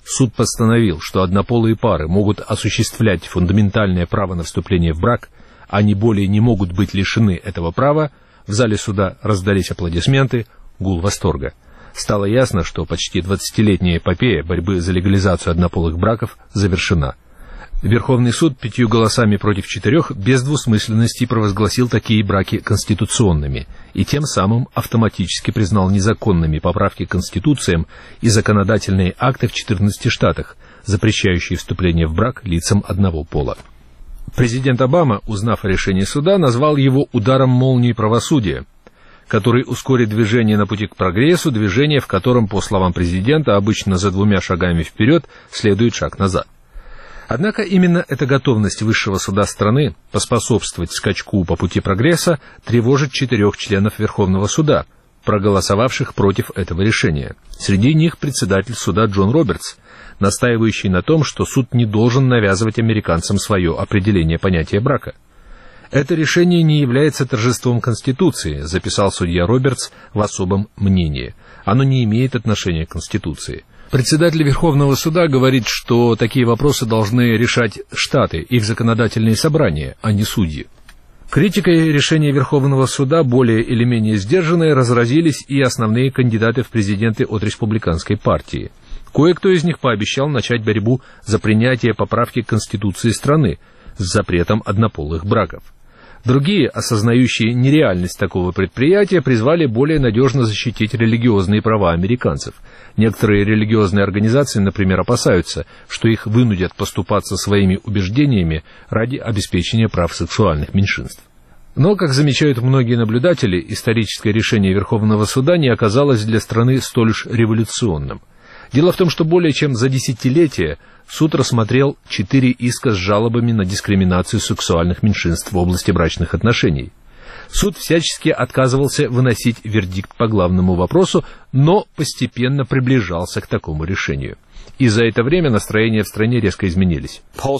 суд постановил, что однополые пары могут осуществлять фундаментальное право на вступление в брак, они более не могут быть лишены этого права, в зале суда раздались аплодисменты, гул восторга. Стало ясно, что почти двадцатилетняя эпопея борьбы за легализацию однополых браков завершена. Верховный суд пятью голосами против четырех без двусмысленности провозгласил такие браки конституционными и тем самым автоматически признал незаконными поправки к конституциям и законодательные акты в четырнадцати штатах, запрещающие вступление в брак лицам одного пола. Президент Обама, узнав о решении суда, назвал его ударом молнии правосудия, который ускорит движение на пути к прогрессу, движение, в котором, по словам президента, обычно за двумя шагами вперед следует шаг назад. Однако именно эта готовность высшего суда страны поспособствовать скачку по пути прогресса тревожит четырех членов Верховного суда, проголосовавших против этого решения. Среди них председатель суда Джон Робертс, настаивающий на том, что суд не должен навязывать американцам свое определение понятия брака. «Это решение не является торжеством Конституции», записал судья Робертс в особом мнении. «Оно не имеет отношения к Конституции». Председатель Верховного суда говорит, что такие вопросы должны решать штаты, их законодательные собрания, а не судьи. Критикой решения Верховного суда, более или менее сдержанные, разразились и основные кандидаты в президенты от республиканской партии. Кое-кто из них пообещал начать борьбу за принятие поправки к Конституции страны с запретом однополых браков. Другие, осознающие нереальность такого предприятия, призвали более надежно защитить религиозные права американцев. Некоторые религиозные организации, например, опасаются, что их вынудят поступаться своими убеждениями ради обеспечения прав сексуальных меньшинств. Но, как замечают многие наблюдатели, историческое решение Верховного суда не оказалось для страны столь уж революционным. Дело в том, что более чем за десятилетие суд рассмотрел четыре иска с жалобами на дискриминацию сексуальных меньшинств в области брачных отношений. Суд всячески отказывался выносить вердикт по главному вопросу, но постепенно приближался к такому решению. И за это время настроения в стране резко изменились.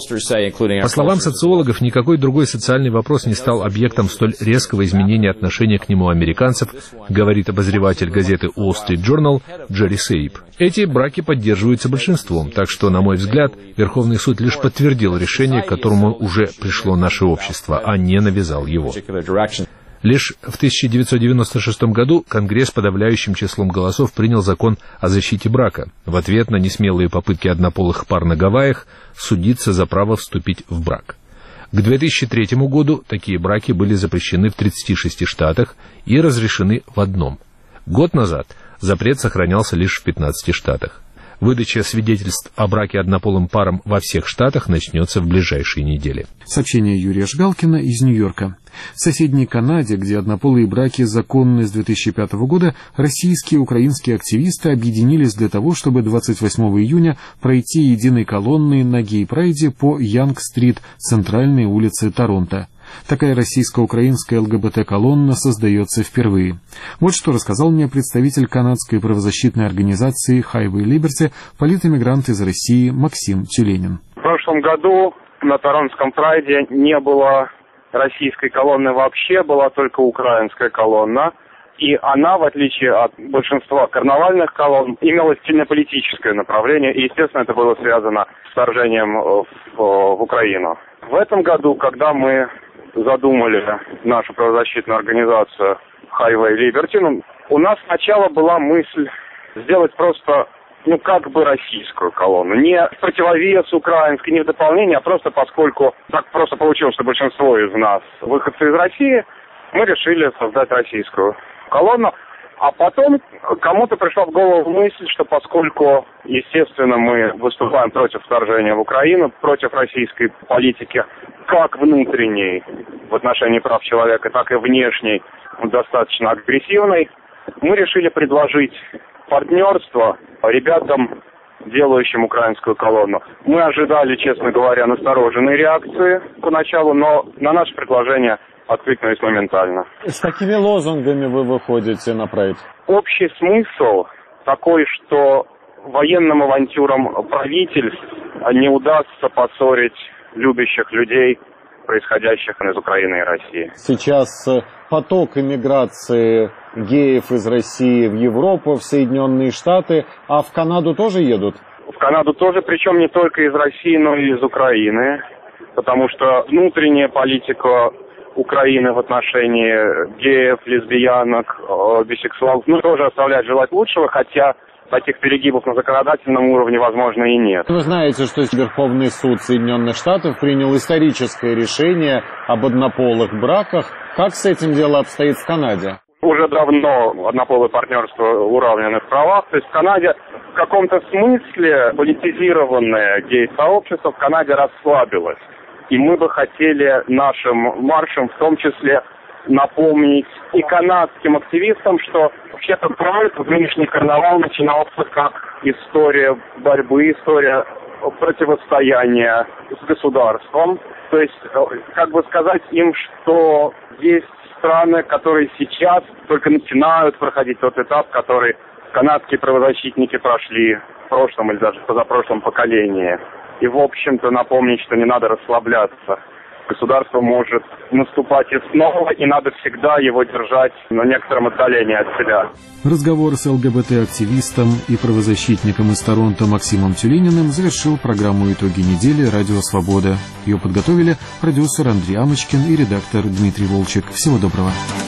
По словам социологов, никакой другой социальный вопрос не стал объектом столь резкого изменения отношения к нему американцев, говорит обозреватель газеты Wall Street Journal Джерри Сейб. Эти браки поддерживаются большинством, так что, на мой взгляд, Верховный суд лишь подтвердил решение, к которому уже пришло наше общество, а не навязал его. Лишь в тысяча девятьсот девяносто шестом году Конгресс подавляющим числом голосов принял закон о защите брака в ответ на несмелые попытки однополых пар на Гавайях судиться за право вступить в брак. К две тысячи третьему году такие браки были запрещены в тридцати шести штатах и разрешены в одном. Год назад запрет сохранялся лишь в пятнадцати штатах. Выдача свидетельств о браке однополым парам во всех штатах начнется в ближайшие недели. Сообщение Юрия Жгалкина из Нью-Йорка. В соседней Канаде, где однополые браки законны с две тысячи пятого года, российские и украинские активисты объединились для того, чтобы двадцать восьмого июня пройти единой колонной на гей-прайде по Янг-стрит, центральной улице Торонто. Такая российско-украинская ЛГБТ-колонна создается впервые. Вот что рассказал мне представитель канадской правозащитной организации Highway Liberty, политэмигрант из России Максим Тюленин. В прошлом году на Торонтском прайде не было российской колонны вообще, была только украинская колонна. И она, в отличие от большинства карнавальных колонн, имела сильно политическое направление, и, естественно, это было связано с вторжением в, в Украину. В этом году, когда мы задумали нашу правозащитную организацию Highway Liberty, ну, у нас сначала была мысль сделать просто, ну, как бы российскую колонну. Не в противовес украинской, не в дополнение, а просто поскольку так просто получилось, что большинство из нас выходцы из России, мы решили создать российскую колонну. А потом кому-то пришла в голову мысль, что поскольку, естественно, мы выступаем против вторжения в Украину, против российской политики, как внутренней в отношении прав человека, так и внешней, достаточно агрессивной, мы решили предложить партнерство ребятам, делающим украинскую колонну. Мы ожидали, честно говоря, настороженной реакции поначалу, но на наше предложение откликнулись моментально. С какими лозунгами вы выходите на прайд? Общий смысл такой, что военным авантюрам правительств не удастся поссорить любящих людей, происходящих из Украины и России. Сейчас поток иммиграции геев из России в Европу, в Соединенные Штаты, а в Канаду тоже едут? В Канаду тоже, причем не только из России, но и из Украины, потому что внутренняя политика Украины в отношении геев, лесбиянок, бисексуалов, ну, тоже оставляет желать лучшего, хотя таких перегибов на законодательном уровне, возможно, и нет. Вы знаете, что Верховный суд Соединенных Штатов принял историческое решение об однополых браках. Как с этим дело обстоит в Канаде? Уже давно однополое партнерство уравнено в правах. То есть в Канаде в каком-то смысле политизированное гей-сообщество в Канаде расслабилось. И мы бы хотели нашим маршем в том числе напомнить и канадским активистам, что вообще-то праздник, нынешний карнавал начинался как история борьбы, история противостояния с государством. То есть, как бы сказать им, что есть страны, которые сейчас только начинают проходить тот этап, который канадские правозащитники прошли в прошлом или даже в позапрошлом поколении. И, в общем-то, напомнить, что не надо расслабляться. Государство может наступать и снова, и надо всегда его держать на некотором отдалении от себя. Разговор с ЛГБТ-активистом и правозащитником из Торонто Максимом Тюлениным завершил программу «Итоги недели» «Радио Свобода». Ее подготовили продюсер Андрей Амочкин и редактор Дмитрий Волчек. Всего доброго.